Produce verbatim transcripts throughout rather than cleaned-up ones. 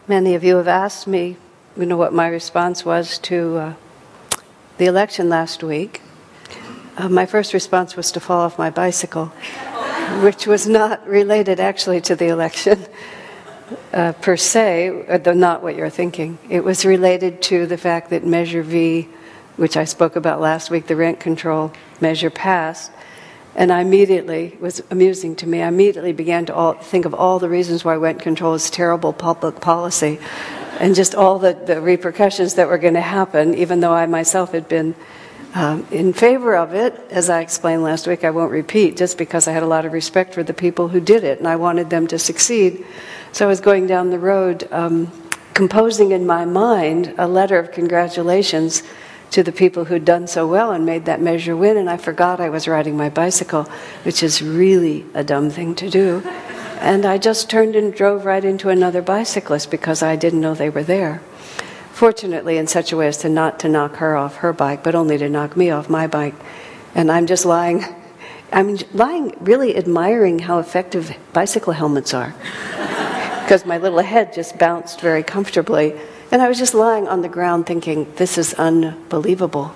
Many of you have asked me, you know, what my response was to uh, the election last week. Uh, my first response was to fall off my bicycle, which was not related actually to the election uh, per se, though not what you're thinking. It was related to the fact that Measure V, which I spoke about last week, the rent control measure, passed. And I immediately, it was amusing to me, I immediately began to all, think of all the reasons why rent control is terrible public policy and just all the, the repercussions that were going to happen, even though I myself had been um, in favor of it. As I explained last week, I won't repeat, just because I had a lot of respect for the people who did it and I wanted them to succeed. So I was going down the road um, composing in my mind a letter of congratulations to the people who'd done so well and made that measure win, and I forgot I was riding my bicycle, which is really a dumb thing to do. And I just turned and drove right into another bicyclist because I didn't know they were there. Fortunately, in such a way as to not to knock her off her bike, but only to knock me off my bike. And I'm just lying, I'm lying really admiring how effective bicycle helmets are. Because my little head just bounced very comfortably. And I was just lying on the ground thinking, this is unbelievable.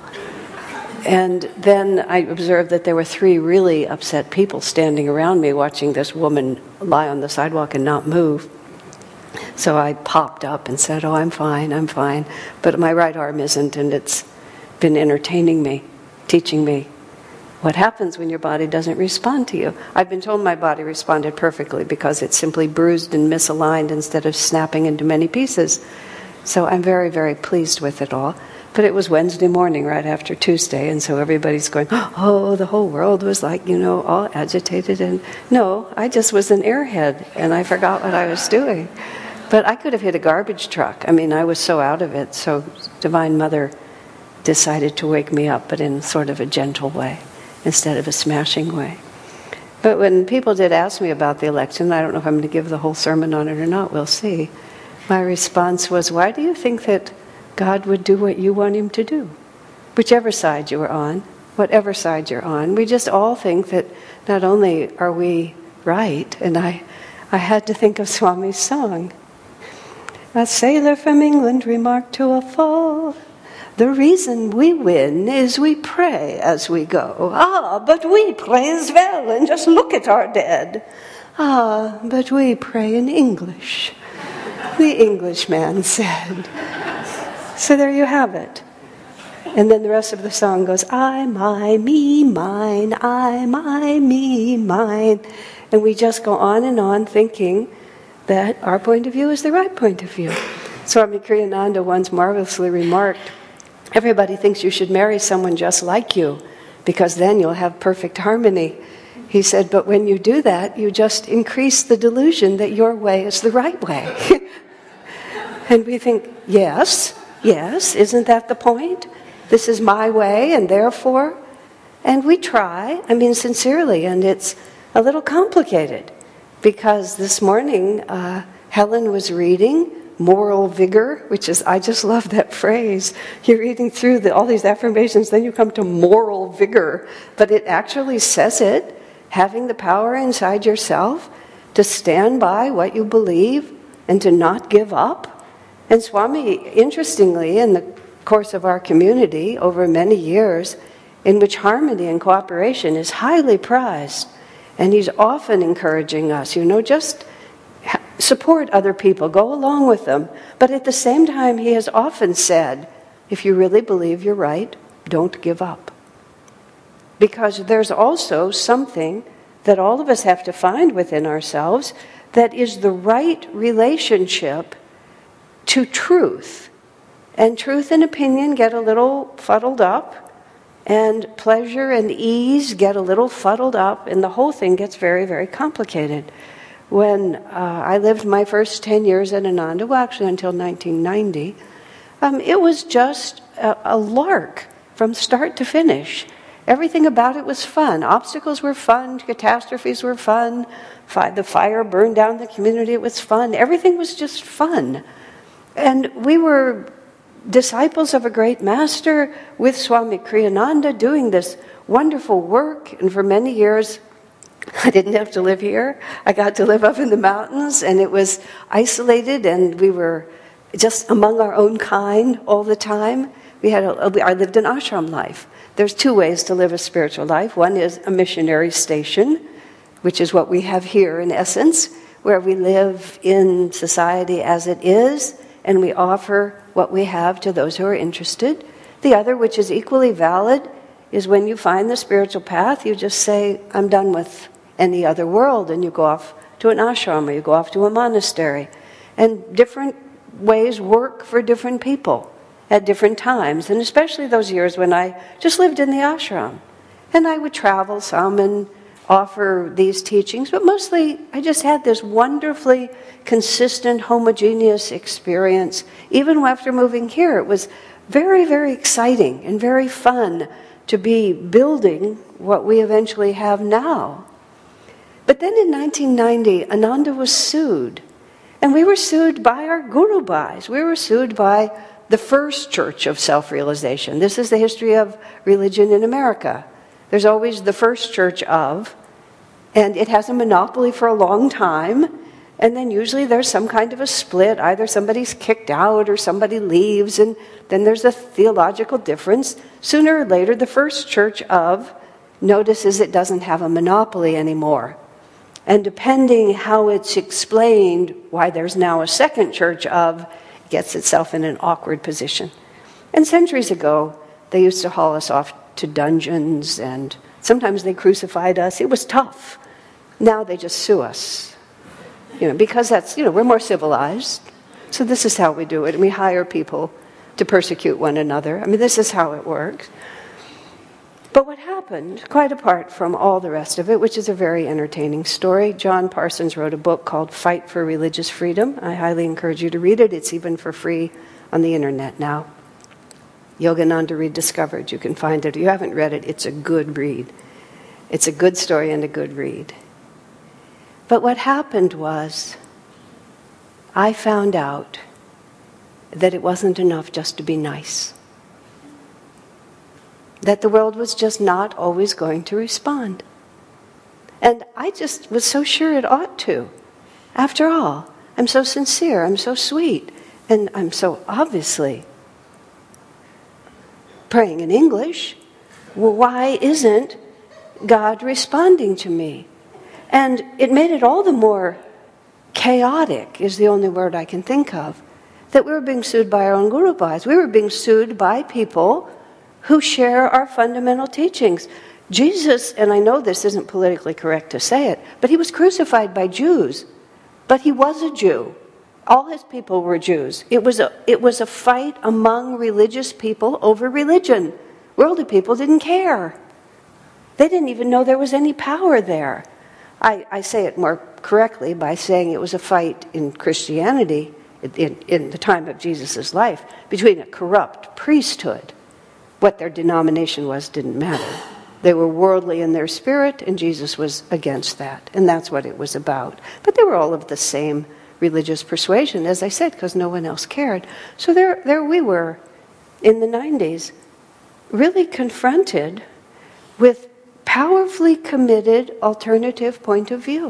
And then I observed that there were three really upset people standing around me watching this woman lie on the sidewalk and not move. So I popped up and said, oh, I'm fine, I'm fine. But my right arm isn't, and it's been entertaining me, teaching me what happens when your body doesn't respond to you. I've been told my body responded perfectly because it's simply bruised and misaligned instead of snapping into many pieces. So I'm very, very pleased with it all. But it was Wednesday morning right after Tuesday, and so everybody's going, oh, the whole world was like, you know, all agitated. And no, I just was an airhead, and I forgot what I was doing. But I could have hit a garbage truck. I mean, I was so out of it. So Divine Mother decided to wake me up, but in sort of a gentle way instead of a smashing way. But when people did ask me about the election, I don't know if I'm going to give the whole sermon on it or not, we'll see. My response was, why do you think that God would do what you want him to do? Whichever side you are on, whatever side you're on, we just all think that not only are we right, and I, I had to think of Swami's song. A sailor from England remarked to a foe, the reason we win is we pray as we go. Ah, but we pray as well, and just look at our dead. Ah, but we pray in English. The Englishman said. So there you have it. And then the rest of the song goes, I, my, me, mine, I, my, me, mine. And we just go on and on thinking that our point of view is the right point of view. Swami Kriyananda once marvelously remarked, everybody thinks you should marry someone just like you, because then you'll have perfect harmony. He said, but when you do that, you just increase the delusion that your way is the right way. And we think, yes, yes, isn't that the point? This is my way, and therefore... And we try, I mean, sincerely, and it's a little complicated. Because this morning, uh, Helen was reading Moral Vigor, which is, I just love that phrase. You're reading through the, all these affirmations, then you come to moral vigor. But it actually says it, having the power inside yourself to stand by what you believe and to not give up. And Swami, interestingly, in the course of our community over many years, in which harmony and cooperation is highly prized, and he's often encouraging us, you know, just ha- support other people, go along with them. But at the same time, he has often said, if you really believe you're right, don't give up. Because there's also something that all of us have to find within ourselves that is the right relationship to truth. And truth and opinion get a little fuddled up, and pleasure and ease get a little fuddled up, and the whole thing gets very, very complicated. When uh, I lived my first ten years at Ananda, well, actually until nineteen ninety, um, it was just a, a lark from start to finish. Everything about it was fun. Obstacles were fun, catastrophes were fun, fi- the fire burned down the community, it was fun. Everything was just fun. And we were disciples of a great master with Swami Kriyananda doing this wonderful work. And for many years, I didn't have to live here. I got to live up in the mountains, and it was isolated, and we were just among our own kind all the time. We had a, I lived an ashram life. There's two ways to live a spiritual life. One is a missionary station, which is what we have here in essence, where we live in society as it is, and we offer what we have to those who are interested. The other, which is equally valid, is when you find the spiritual path, you just say, I'm done with any other world, and you go off to an ashram or you go off to a monastery. And different ways work for different people at different times, and especially those years when I just lived in the ashram. And I would travel some and offer these teachings, but mostly I just had this wonderfully consistent, homogeneous experience. Even after moving here, it was very, very exciting and very fun to be building what we eventually have now. But then in nineteen ninety, Ananda was sued. And we were sued by our Guru Bhais. We were sued by the first church of self-realization. This is the history of religion in America. There's always the first church of, and it has a monopoly for a long time, and then usually there's some kind of a split. Either somebody's kicked out or somebody leaves, and then there's a theological difference. Sooner or later, the first church of notices it doesn't have a monopoly anymore. And depending how it's explained why there's now a second church of, gets itself in an awkward position. And centuries ago, they used to haul us off to dungeons, and sometimes they crucified us. It was tough. Now they just sue us. You know, because that's, you know, we're more civilized. So this is how we do it. And we hire people to persecute one another. I mean, this is how it works. But what happened, quite apart from all the rest of it, which is a very entertaining story, John Parsons wrote a book called Fight for Religious Freedom. I highly encourage you to read it. It's even for free on the internet now. Yogananda Rediscovered. You can find it. If you haven't read it, it's a good read. It's a good story and a good read. But what happened was, I found out that it wasn't enough just to be nice. That the world was just not always going to respond. And I just was so sure it ought to. After all, I'm so sincere, I'm so sweet, and I'm so obviously praying in English. Well, why isn't God responding to me? And it made it all the more chaotic, is the only word I can think of, that we were being sued by our own Guru Bhais. We were being sued by people who share our fundamental teachings. Jesus, and I know this isn't politically correct to say it, but he was crucified by Jews. But he was a Jew. All his people were Jews. It was a, it was a fight among religious people over religion. Worldly people didn't care. They didn't even know there was any power there. I, I say it more correctly by saying it was a fight in Christianity, in, in the time of Jesus' life, between a corrupt priesthood. What their denomination was didn't matter. They were worldly in their spirit, and Jesus was against that. And that's what it was about. But they were all of the same religious persuasion, as I said, because no one else cared. So there, there we were, in the nineties, really confronted with powerfully committed alternative point of view.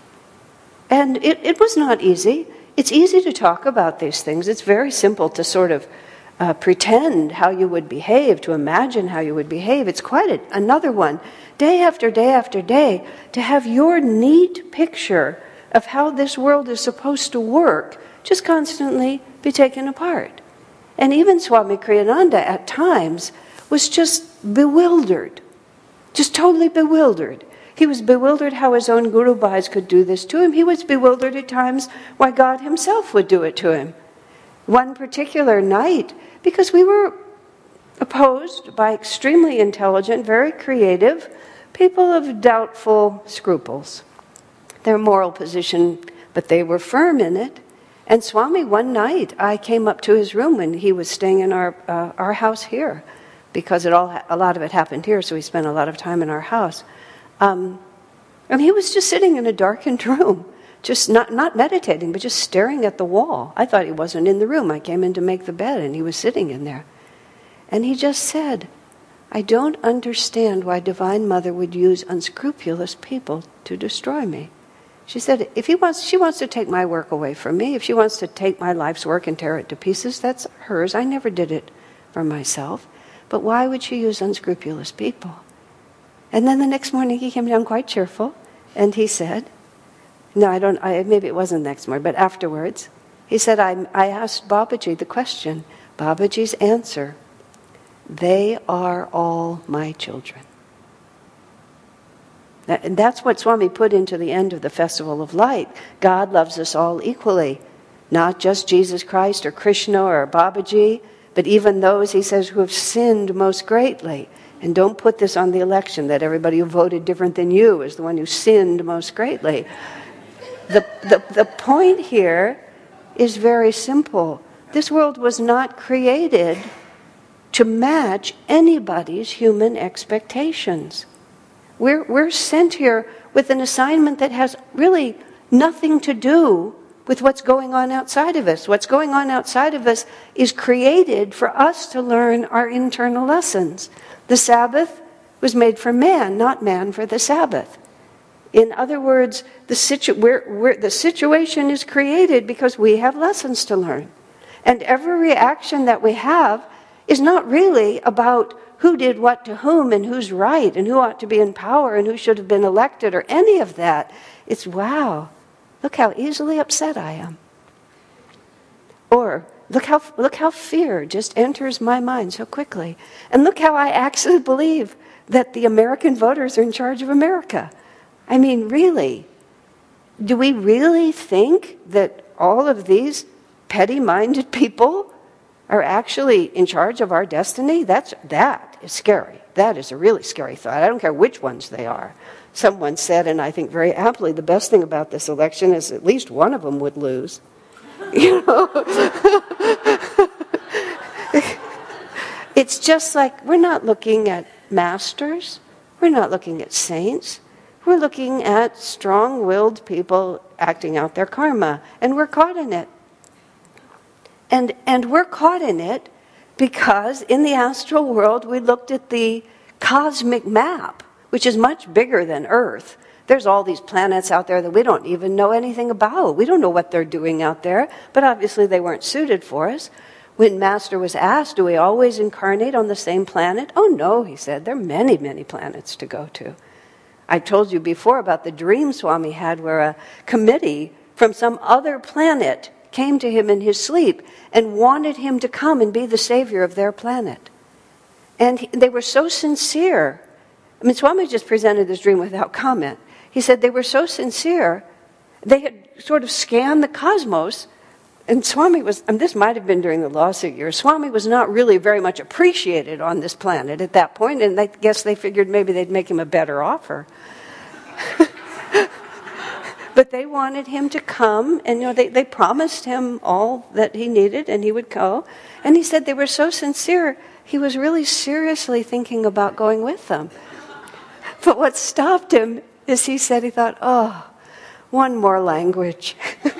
And it, it was not easy. It's easy to talk about these things. It's very simple to sort of Uh, pretend how you would behave, to imagine how you would behave. It's quite a, another one, day after day after day, to have your neat picture of how this world is supposed to work just constantly be taken apart. And even Swami Kriyananda at times was just bewildered, just totally bewildered. He was bewildered how his own Guru Bhais could do this to him. He was bewildered at times why God himself would do it to him. One particular night, because we were opposed by extremely intelligent, very creative people of doubtful scruples. Their moral position, but they were firm in it. And Swami, one night, I came up to his room when he was staying in our uh, our house here, because it all a lot of it happened here, so we spent a lot of time in our house. Um, and he was just sitting in a darkened room. Just not, not meditating, but just staring at the wall. I thought he wasn't in the room. I came in to make the bed, and he was sitting in there. And he just said, I don't understand why Divine Mother would use unscrupulous people to destroy me. She said, if he wants, she wants to take my work away from me, if she wants to take my life's work and tear it to pieces, that's hers. I never did it for myself. But why would she use unscrupulous people? And then the next morning he came down quite cheerful, and he said, no, I don't, I, maybe it wasn't the next morning, but afterwards, he said, I, I asked Babaji the question. Babaji's answer, they are all my children. And that's what Swami put into the end of the Festival of Light. God loves us all equally. Not just Jesus Christ or Krishna or Babaji, but even those, he says, who have sinned most greatly. And don't put this on the election, that everybody who voted different than you is the one who sinned most greatly. The, the, the point here is very simple. This world was not created to match anybody's human expectations. We're, we're sent here with an assignment that has really nothing to do with what's going on outside of us. What's going on outside of us is created for us to learn our internal lessons. The Sabbath was made for man, not man for the Sabbath. In other words, the, situ- we're, we're, the situation is created because we have lessons to learn. And every reaction that we have is not really about who did what to whom and who's right and who ought to be in power and who should have been elected or any of that. It's, wow, look how easily upset I am. Or, look how, look how fear just enters my mind so quickly. And look how I actually believe that the American voters are in charge of America. I mean, really, do we really think that all of these petty-minded people are actually in charge of our destiny? That's, that is scary. That is a really scary thought. I don't care which ones they are. Someone said, and I think very aptly, the best thing about this election is at least one of them would lose. You know? It's just like we're not looking at masters. We're not looking at saints. We're looking at strong-willed people acting out their karma, and we're caught in it. And and we're caught in it because in the astral world we looked at the cosmic map, which is much bigger than Earth. There's all these planets out there that we don't even know anything about. We don't know what they're doing out there, but obviously they weren't suited for us. When Master was asked, do we always incarnate on the same planet? Oh no, he said, there are many, many planets to go to. I told you before about the dream Swami had where a committee from some other planet came to him in his sleep and wanted him to come and be the savior of their planet. And he, they were so sincere. I mean, Swami just presented this dream without comment. He said they were so sincere, they had sort of scanned the cosmos, and Swami was, and this might have been during the lawsuit years, Swami was not really very much appreciated on this planet at that point, and I guess they figured maybe they'd make him a better offer. But they wanted him to come, and you know, they, they promised him all that he needed, and he would go. And he said they were so sincere, he was really seriously thinking about going with them. But what stopped him is he said he thought, oh, one more language.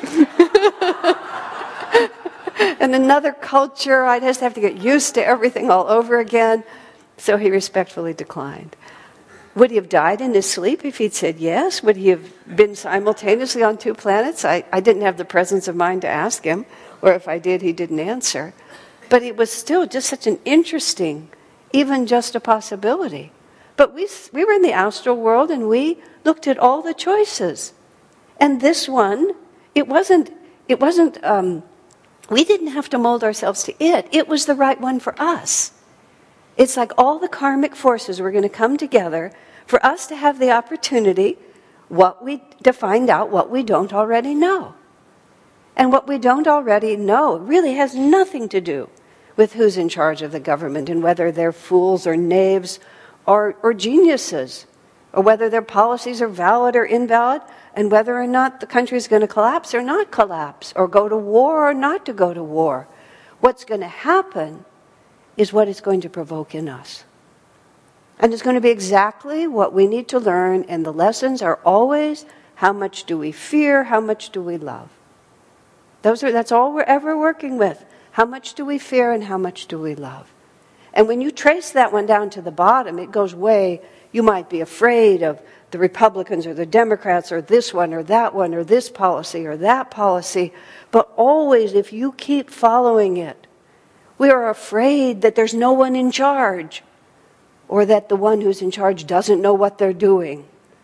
And another culture, I'd just have to get used to everything all over again. So he respectfully declined. Would he have died in his sleep if he'd said yes? Would he have been simultaneously on two planets? I, I didn't have the presence of mind to ask him, or if I did, he didn't answer. But it was still just such an interesting, even just a possibility. But we we were in the astral world and we looked at all the choices. And this one, it wasn't, it wasn't, um, we didn't have to mold ourselves to it. It was the right one for us. It's like all the karmic forces were going to come together for us to have the opportunity what we, to find out what we don't already know. And what we don't already know really has nothing to do with who's in charge of the government and whether they're fools or knaves or, or geniuses, or whether their policies are valid or invalid, and whether or not the country is going to collapse or not collapse, or go to war or not to go to war. What's going to happen is what it's going to provoke in us. And it's going to be exactly what we need to learn, and the lessons are always, how much do we fear, how much do we love? Those are, that's all we're ever working with. How much do we fear and how much do we love? And when you trace that one down to the bottom, it goes way, you might be afraid of the Republicans or the Democrats or this one or that one or this policy or that policy. But always, if you keep following it, we are afraid that there's no one in charge or that the one who's in charge doesn't know what they're doing.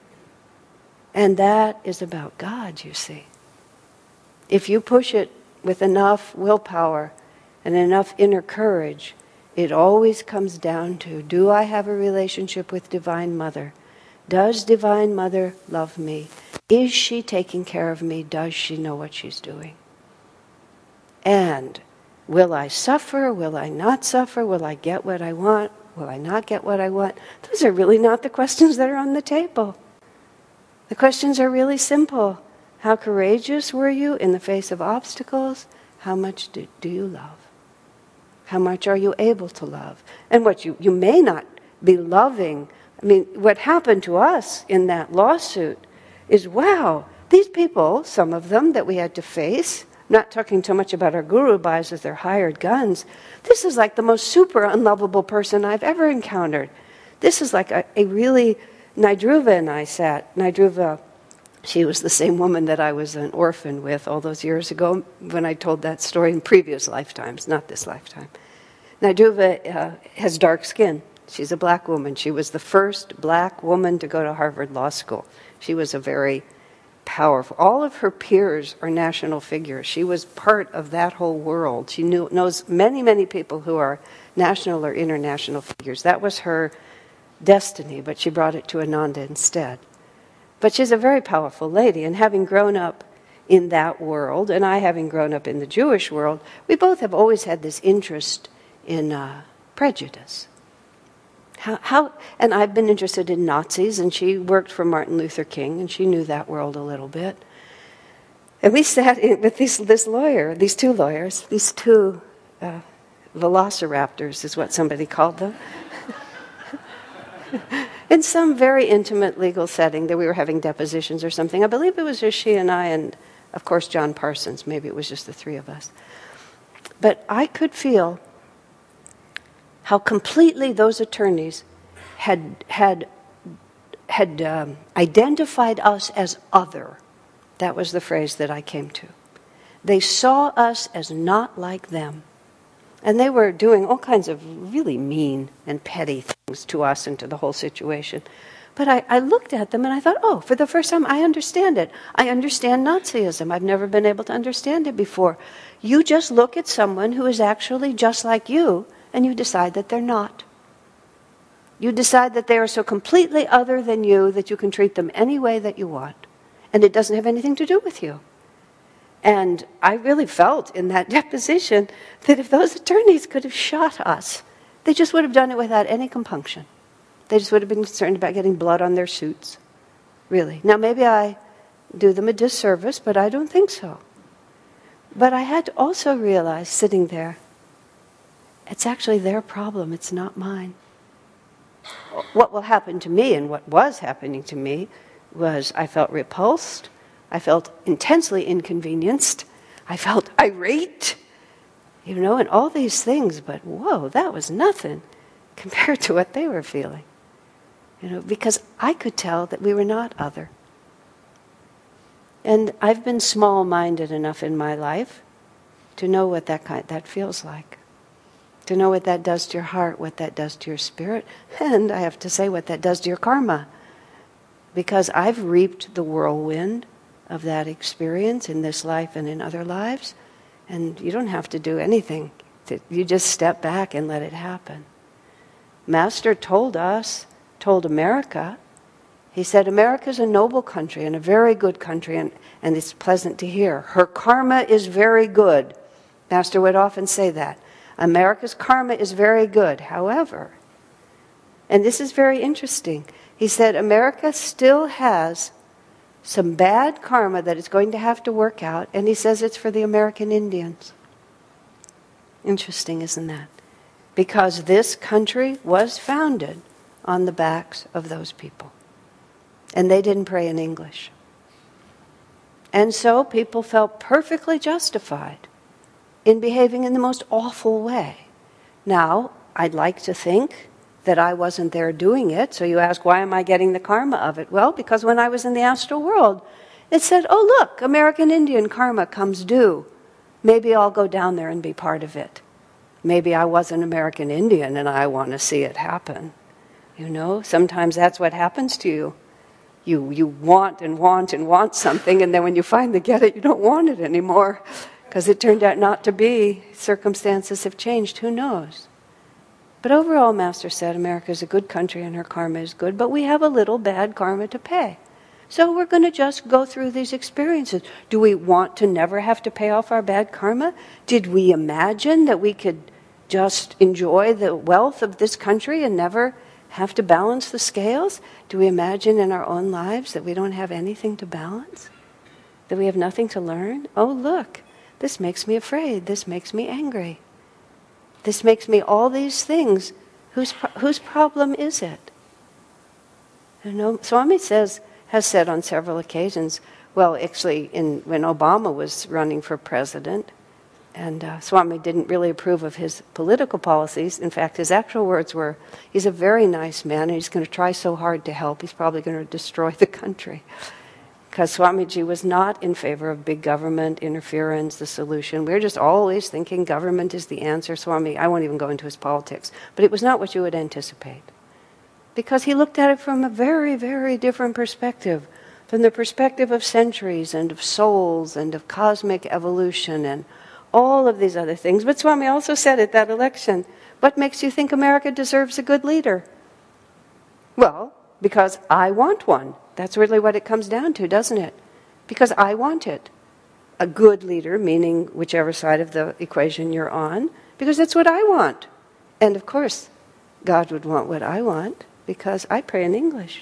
And that is about God, you see. If you push it with enough willpower and enough inner courage, it always comes down to, do I have a relationship with Divine Mother? Does Divine Mother love me? Is she taking care of me? Does she know what she's doing? And will I suffer? Will I not suffer? Will I get what I want? Will I not get what I want? Those are really not the questions that are on the table. The questions are really simple. How courageous were you in the face of obstacles? How much do, do you love? How much are you able to love? And what you, you may not be loving. I mean, what happened to us in that lawsuit is, wow, these people, some of them that we had to face, I'm not talking too much about our guru bhais as they're hired guns, this is like the most super unlovable person I've ever encountered. This is like a, a really, Nidruva and I sat, Nidruva, she was the same woman that I was an orphan with all those years ago when I told that story in previous lifetimes, not this lifetime. Nidruva uh, has dark skin. She's a black woman. She was the first black woman to go to Harvard Law School. She was a very powerful, all of her peers are national figures. She was part of that whole world. She knew, knows many, many people who are national or international figures. That was her destiny, but she brought it to Ananda instead. But she's a very powerful lady, and having grown up in that world, and I having grown up in the Jewish world, we both have always had this interest in uh, prejudice. How, how, and I've been interested in Nazis, and she worked for Martin Luther King, and she knew that world a little bit. And we sat in, with this, this lawyer, these two lawyers, these two uh, velociraptors is what somebody called them, in some very intimate legal setting that we were having depositions or something. I believe it was just she and I and, of course, John Parsons. Maybe it was just the three of us. But I could feel how completely those attorneys had had had um, identified us as other. That was the phrase that I came to. They saw us as not like them. And they were doing all kinds of really mean and petty things to us and to the whole situation. But I, I looked at them and I thought, oh, for the first time, I understand it. I understand Nazism. I've never been able to understand it before. You just look at someone who is actually just like you, and you decide that they're not. You decide that they are so completely other than you that you can treat them any way that you want. And it doesn't have anything to do with you. And I really felt in that deposition that if those attorneys could have shot us, they just would have done it without any compunction. They just would have been concerned about getting blood on their suits. Really. Now maybe I do them a disservice, but I don't think so. But I had to also realize, sitting there, it's actually their problem, it's not mine. What will happen to me, and what was happening to me, was I felt repulsed, I felt intensely inconvenienced, I felt irate, you know, and all these things, but whoa, that was nothing compared to what they were feeling. You know, because I could tell that we were not other. And I've been small-minded enough in my life to know what that kind, that feels like. To know what that does to your heart, what that does to your spirit, and I have to say what that does to your karma. Because I've reaped the whirlwind of that experience in this life and in other lives, and you don't have to do anything. You just step back and let it happen. Master told us, told America, he said, America's a noble country and a very good country, and, and it's pleasant to hear. Her karma is very good. Master would often say that. America's karma is very good. However, and this is very interesting, he said America still has some bad karma that it's going to have to work out, and he says it's for the American Indians. Interesting, isn't that? Because this country was founded on the backs of those people. And they didn't pray in English. And so people felt perfectly justified in behaving in the most awful way. Now, I'd like to think that I wasn't there doing it. So you ask, why am I getting the karma of it? Well, because when I was in the astral world, it said, oh, look, American Indian karma comes due. Maybe I'll go down there and be part of it. Maybe I was an American Indian and I want to see it happen. You know, sometimes that's what happens to you. You you want and want and want something, and then when you finally get it, you don't want it anymore because it turned out not to be. Circumstances have changed. Who knows? But overall, Master said, America is a good country and her karma is good, but we have a little bad karma to pay. So we're going to just go through these experiences. Do we want to never have to pay off our bad karma? Did we imagine that we could just enjoy the wealth of this country and never have to balance the scales? Do we imagine in our own lives that we don't have anything to balance? That we have nothing to learn? Oh, look, this makes me afraid. This makes me angry. This makes me all these things. Whose whose problem is it? You know, Swami says, has said on several occasions, well, actually, in, when Obama was running for president, and uh, Swami didn't really approve of his political policies. In fact, his actual words were, he's a very nice man, and he's going to try so hard to help, he's probably going to destroy the country. Because Swamiji was not in favor of big government interference, the solution. We're just always thinking government is the answer. Swami, I won't even go into his politics. But it was not what you would anticipate. Because he looked at it from a very, very different perspective. From the perspective of centuries and of souls and of cosmic evolution and all of these other things. But Swami also said at that election, what makes you think America deserves a good leader? Well, because I want one. That's really what it comes down to, doesn't it? Because I want it. A good leader, meaning whichever side of the equation you're on, because that's what I want. And of course, God would want what I want, because I pray in English.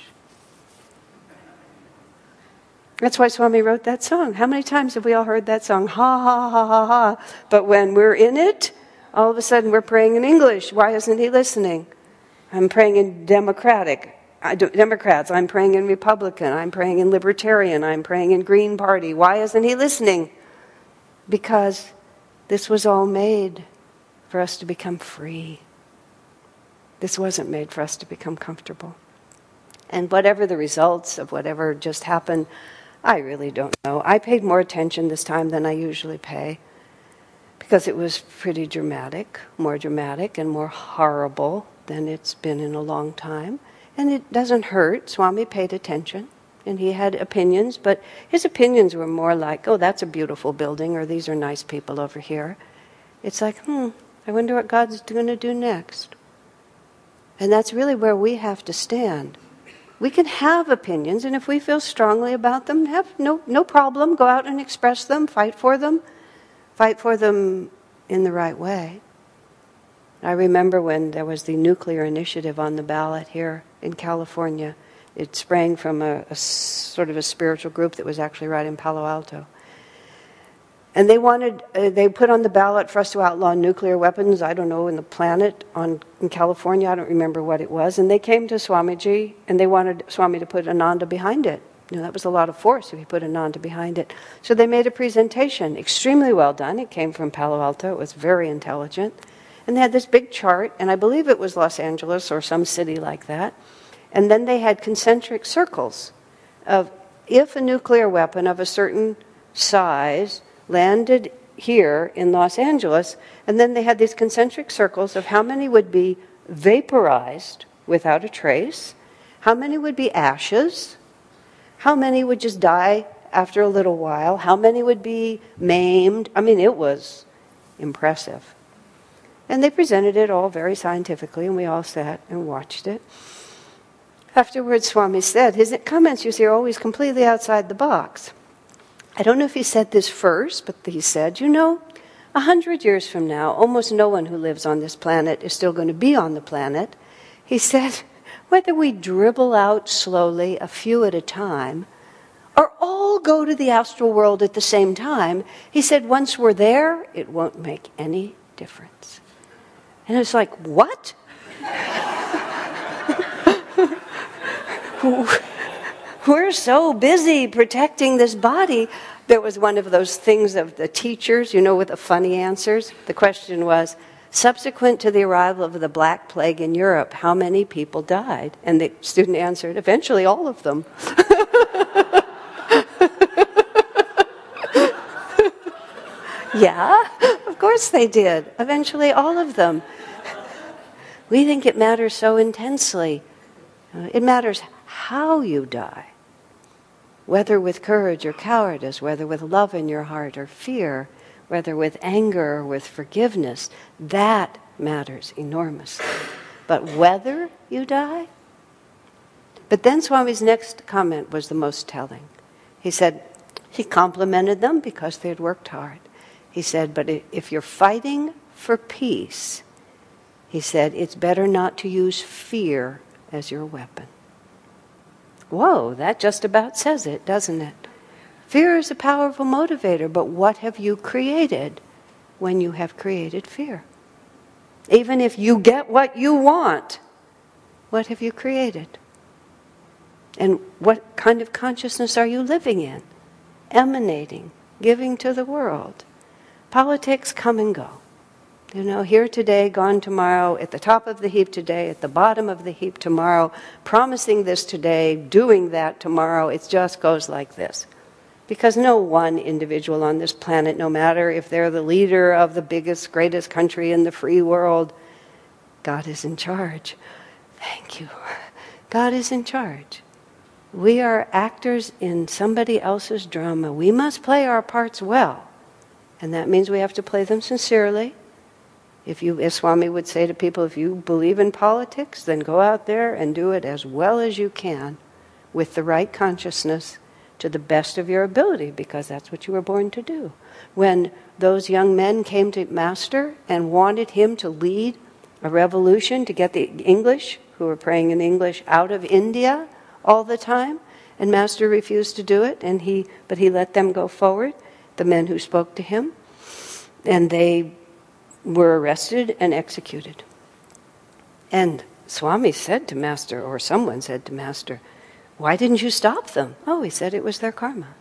That's why Swami wrote that song. How many times have we all heard that song? Ha, ha, ha, ha, ha. But when we're in it, all of a sudden we're praying in English. Why isn't he listening? I'm praying in Democratic. I do, Democrats, I'm praying in Republican, I'm praying in Libertarian, I'm praying in Green Party. Why isn't he listening? Because this was all made for us to become free. This wasn't made for us to become comfortable. And whatever the results of whatever just happened, I really don't know. I paid more attention this time than I usually pay because it was pretty dramatic, more dramatic and more horrible than it's been in a long time. And it doesn't hurt. Swami paid attention, and he had opinions, but his opinions were more like, oh, that's a beautiful building, or these are nice people over here. It's like, hmm, I wonder what God's going to do next. And that's really where we have to stand. We can have opinions, and if we feel strongly about them, have no, no problem. Go out and express them, fight for them, fight for them in the right way. I remember when there was the nuclear initiative on the ballot here in California. It sprang from a, a sort of a spiritual group that was actually right in Palo Alto. And they wanted, uh, they put on the ballot for us to outlaw nuclear weapons, I don't know, in the planet, on in California, I don't remember what it was. And they came to Swamiji, and they wanted Swami to put Ananda behind it. You know, that was a lot of force if you put Ananda behind it. So they made a presentation, extremely well done. It came from Palo Alto, it was very intelligent. And they had this big chart, and I believe it was Los Angeles or some city like that. And then they had concentric circles of if a nuclear weapon of a certain size landed here in Los Angeles, and then they had these concentric circles of how many would be vaporized without a trace, how many would be ashes, how many would just die after a little while, how many would be maimed. I mean, it was impressive. And they presented it all very scientifically, and we all sat and watched it. Afterwards, Swami said, his comments, you see, are always completely outside the box. I don't know if he said this first, but he said, you know, a hundred years from now, almost no one who lives on this planet is still going to be on the planet. He said, whether we dribble out slowly, a few at a time, or all go to the astral world at the same time, he said, once we're there, it won't make any difference. And it's like, what? We're so busy protecting this body. There was one of those things of the teachers, you know, with the funny answers. The question was, subsequent to the arrival of the Black Plague in Europe, how many people died? And the student answered, eventually all of them. Yeah, of course they did. Eventually all of them. We think it matters so intensely. Uh, it matters how you die. Whether with courage or cowardice, whether with love in your heart or fear, whether with anger or with forgiveness, that matters enormously. But whether you die? But then Swami's next comment was the most telling. He said, he complimented them because they had worked hard. He said, but if you're fighting for peace, he said, it's better not to use fear as your weapon. Whoa, that just about says it, doesn't it? Fear is a powerful motivator, but what have you created when you have created fear? Even if you get what you want, what have you created? And what kind of consciousness are you living in, emanating, giving to the world? Politics come and go. You know, here today, gone tomorrow, at the top of the heap today, at the bottom of the heap tomorrow, promising this today, doing that tomorrow. It just goes like this. Because no one individual on this planet, no matter if they're the leader of the biggest, greatest country in the free world, God is in charge. Thank you. God is in charge. We are actors in somebody else's drama. We must play our parts well. And that means we have to play them sincerely. If you, as Swami would say to people, if you believe in politics, then go out there and do it as well as you can with the right consciousness to the best of your ability, because that's what you were born to do. When those young men came to Master and wanted him to lead a revolution to get the English, who were praying in English, out of India all the time, and Master refused to do it, and he, but he let them go forward, the men who spoke to him, and they were arrested and executed. And Swami said to Master, or someone said to Master, why didn't you stop them? Oh, he said it was their karma.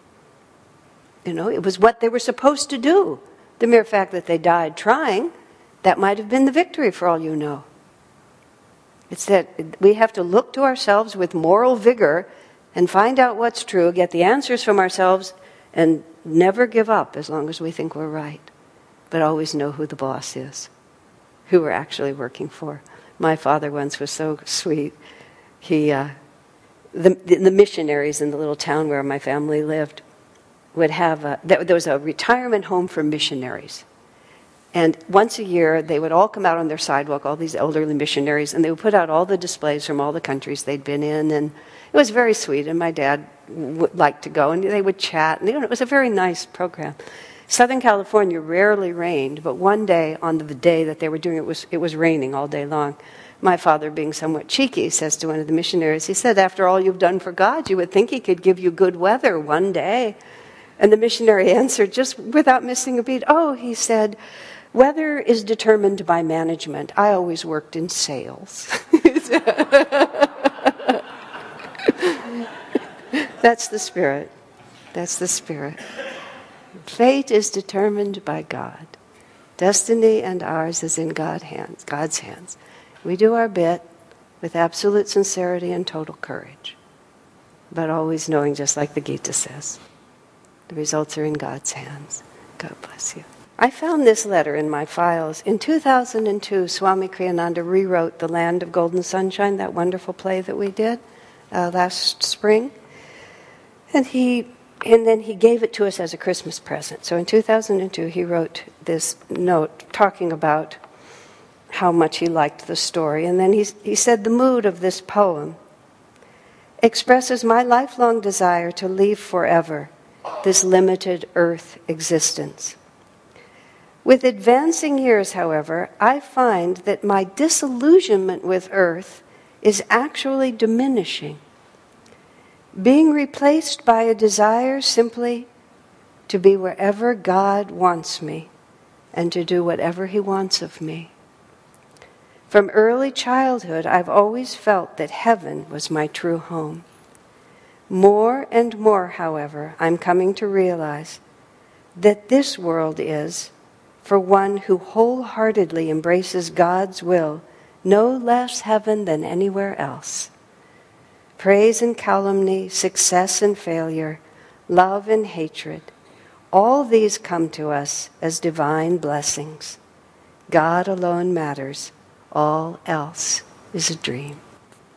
You know, it was what they were supposed to do. The mere fact that they died trying, that might have been the victory for all you know. It's that we have to look to ourselves with moral vigor and find out what's true, get the answers from ourselves, and never give up as long as we think we're right. But always know who the boss is, who we're actually working for. My father once was so sweet. He, uh, the, the missionaries in the little town where my family lived would have, a, there was a retirement home for missionaries. And once a year, they would all come out on their sidewalk, all these elderly missionaries, and they would put out all the displays from all the countries they'd been in. And it was very sweet, and my dad would like to go, and they would chat. And you know, it was a very nice program. Southern California rarely rained, but one day, on the day that they were doing it, was it was raining all day long. My father, being somewhat cheeky, says to one of the missionaries, he said, after all you've done for God, you would think he could give you good weather one day. And the missionary answered, just without missing a beat, oh, he said, weather is determined by management. I always worked in sales. That's the spirit. That's the spirit. Fate is determined by God. Destiny and ours is in God's hands, God's hands. We do our bit with absolute sincerity and total courage, but always knowing, just like the Gita says, the results are in God's hands. God bless you. I found this letter in my files. In two thousand two, Swami Kriyananda rewrote The Land of Golden Sunshine, that wonderful play that we did uh, last spring. And he, and then he gave it to us as a Christmas present. So in two thousand two, he wrote this note talking about how much he liked the story. And then he, he said, the mood of this poem expresses my lifelong desire to leave forever this limited earth existence. With advancing years, however, I find that my disillusionment with earth is actually diminishing, being replaced by a desire simply to be wherever God wants me and to do whatever he wants of me. From early childhood, I've always felt that heaven was my true home. More and more, however, I'm coming to realize that this world is, for one who wholeheartedly embraces God's will, no less heaven than anywhere else. Praise and calumny, success and failure, love and hatred, all these come to us as divine blessings. God alone matters. All else is a dream.